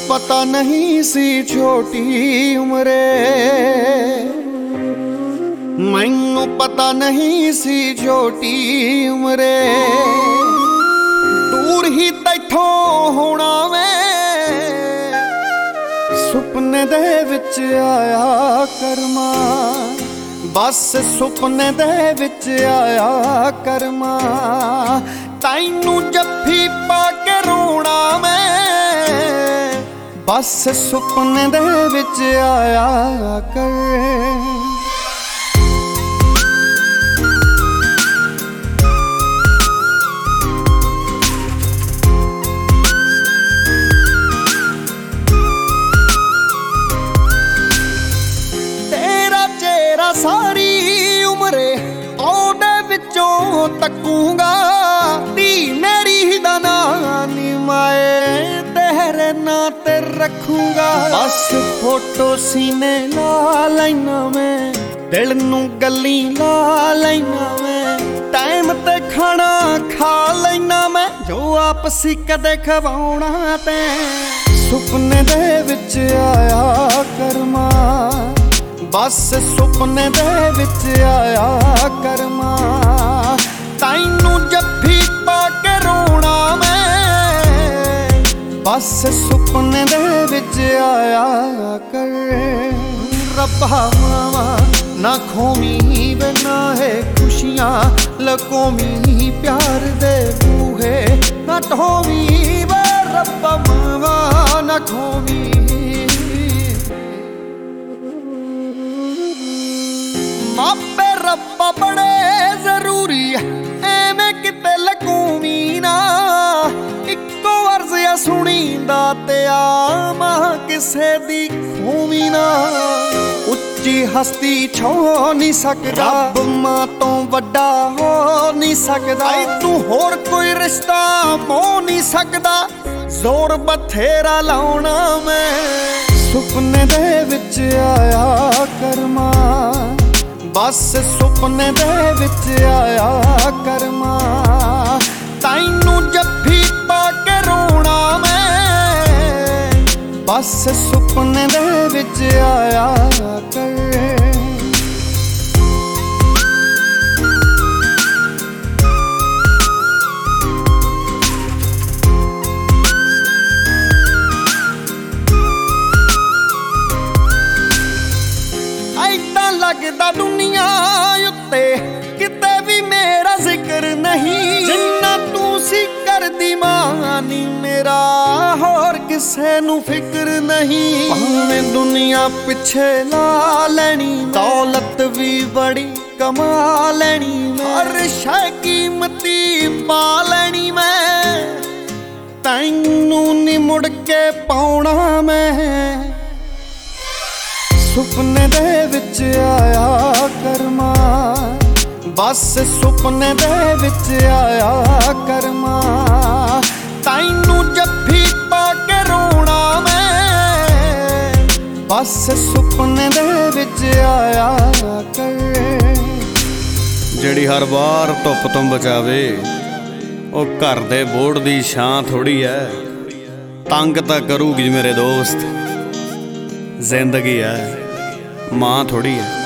पता नहीं सी छोटी उम्रे, मैनू पता नहीं सी छोटी उम्रे, दूर ही तैथों होना मैं सुपने दे विच आया करमा, बस सुपने दे विच आया करमा, तैनू जफ्फी पा के रोना मैं बस सुपने दे विच आया कर। तेरा चेहरा सारी उम्रे ओदे विचों तकूंगा, धी मेरी दा नाम नी माए तेरे नां ते रखूंगा, बस फोटो सीने ला लैना मैं, दिल नू गल्ली ला लैना मैं, टाइम ते खाना खा लैना मैं, जो आपसी कदे खवाउणा ते सुपने दे विच आया करमा, बस सुपने दे विच आया करमा, तैनू जफ्फी पा के रोना मैं बस सुपने दे विच आया कर। रब्बा मावा ना खोमी वे ना है खुशियां लकोमी, प्यार दे बूहे ना ढोवी वे रब्बा मावा ना खोमी, मापे रब्बा बड़े जरूरी एवें किते लकूमी ना, इक्को अर्ज या सुनींदा ते आमा किसे दी खूमी ना, उच्ची हस्ती छो नहीं सकदा, रब मां तो वड्डा हो नहीं सकदा, तू होर कोई रिश्ता मो नहीं सकदा, जोर बथेरा लाउणा मैं सुपने दे विच आया करमा, बस सुपने दे विच आया करमा, तैनू जफ्फी पा के रोना मैं बस सुपने दे विच आया कर। ऐदां लगदा दुनिया उत्ते किते भी मेरा जिक्र नहीं, जिन्ना तू सी करदी मानी मेरा होर किसे नू फिक्र नहीं, भावें दुनिया पिछे ला लैनी, दौलत भी बड़ी कमा लैनी, हर शै कीमती पा लैनी मैं, तैनू नी मुड़ के पाउणा मैं सुपने दे विच आया करमा, बस सुपने दे विच आया करमा, तैनू जफ्फी पा के रोना मैं बस सुपने दे विच आया कर। ਜਿਹੜੀ हर बार धुप तो बचावे ਉਹ घर दे बोर्ड दी छां थोड़ी है, तंग तां करूगी मेरे दोस्त जिंदगी है मां थोड़ी है।